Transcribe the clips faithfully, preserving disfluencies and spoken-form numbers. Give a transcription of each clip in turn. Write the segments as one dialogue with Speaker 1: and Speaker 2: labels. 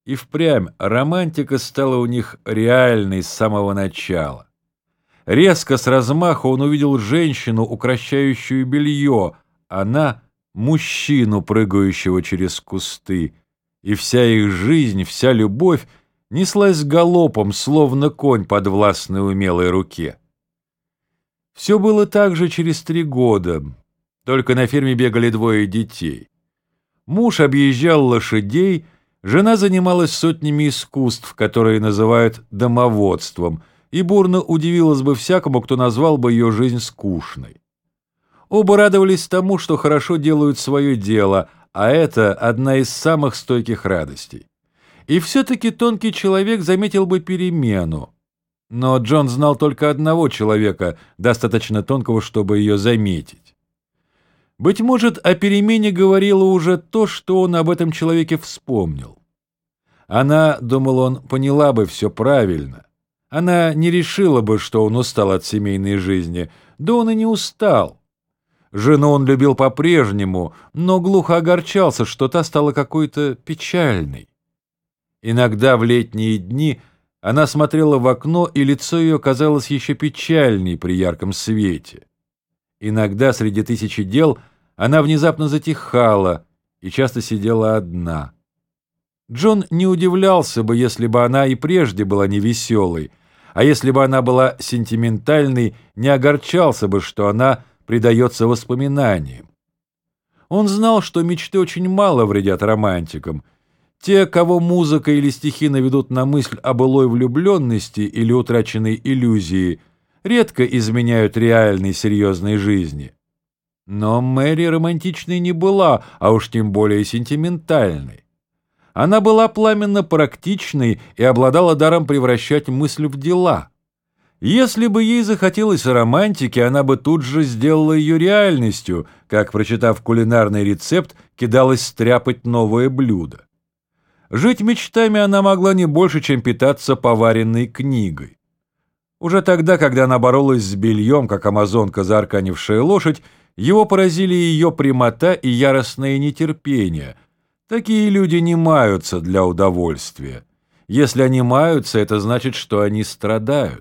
Speaker 1: И впрямь романтика стала у них реальной с самого начала. Резко, с размаху он увидел женщину, укращающую белье, она — мужчину, прыгающего через кусты, и вся их жизнь, вся любовь неслась галопом, словно конь подвластной умелой руке. Все было так же через три года, только на ферме бегали двое детей. Муж объезжал лошадей, жена занималась сотнями искусств, которые называют домоводством, и бурно удивилась бы всякому, кто назвал бы ее жизнь скучной. Оба радовались тому, что хорошо делают свое дело, а это одна из самых стойких радостей. И все-таки тонкий человек заметил бы перемену. Но Джон знал только одного человека, достаточно тонкого, чтобы ее заметить. Быть может, о перемене говорило уже то, что он об этом человеке вспомнил. Она, думал он, поняла бы все правильно. Она не решила бы, что он устал от семейной жизни, да он и не устал. Жену он любил по-прежнему, но глухо огорчался, что та стала какой-то печальной. Иногда в летние дни она смотрела в окно, и лицо ее казалось еще печальней при ярком свете. Иногда среди тысячи дел она внезапно затихала и часто сидела одна. Джон не удивлялся бы, если бы она и прежде была невеселой, а если бы она была сентиментальной, не огорчался бы, что она предается воспоминаниям. Он знал, что мечты очень мало вредят романтикам. Те, кого музыка или стихи наведут на мысль о былой влюбленности или утраченной иллюзии, редко изменяют реальной серьезной жизни. Но Мэри романтичной не была, а уж тем более сентиментальной. Она была пламенно практичной и обладала даром превращать мысль в дела. Если бы ей захотелось романтики, она бы тут же сделала ее реальностью, как, прочитав кулинарный рецепт, кидалась стряпать новое блюдо. Жить мечтами она могла не больше, чем питаться поваренной книгой. Уже тогда, когда она боролась с бельем, как амазонка, заарканившая лошадь, его поразили ее прямота и яростное нетерпение. Такие люди не маются для удовольствия. Если они маются, это значит, что они страдают.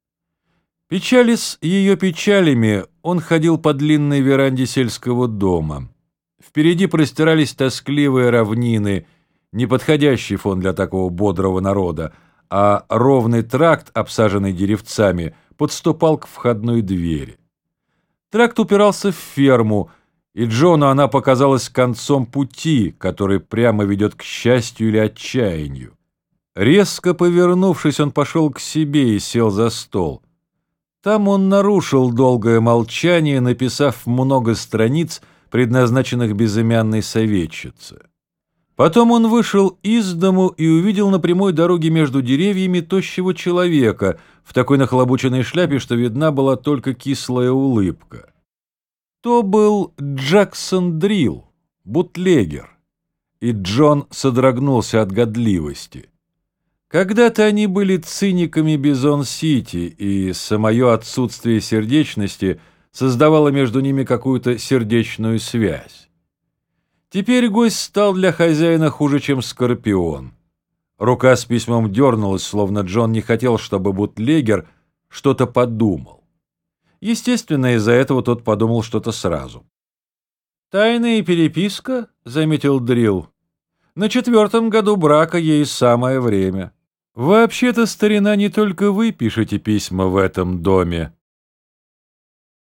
Speaker 1: Печалясь ее печалями, он ходил по длинной веранде сельского дома. Впереди простирались тоскливые равнины, неподходящий фон для такого бодрого народа, а ровный тракт, обсаженный деревцами, подступал к входной двери. Тракт упирался в ферму, и Джону она показалась концом пути, который прямо ведет к счастью или отчаянию. Резко повернувшись, он пошел к себе и сел за стол. Там он нарушил долгое молчание, написав много страниц, предназначенных безымянной советчице. Потом он вышел из дому и увидел на прямой дороге между деревьями тощего человека в такой нахлобученной шляпе, что видна была только кислая улыбка. То был Джексон Дрилл, бутлегер, и Джон содрогнулся от годливости. Когда-то они были циниками Бизон-Сити, и самое отсутствие сердечности создавало между ними какую-то сердечную связь. Теперь гость стал для хозяина хуже, чем скорпион. Рука с письмом дернулась, словно Джон не хотел, чтобы бутлегер что-то подумал. Естественно, из-за этого тот подумал что-то сразу. «Тайная переписка», — заметил Дрилл. «На четвертом году брака ей самое время. Вообще-то, старина, не только вы пишете письма в этом доме».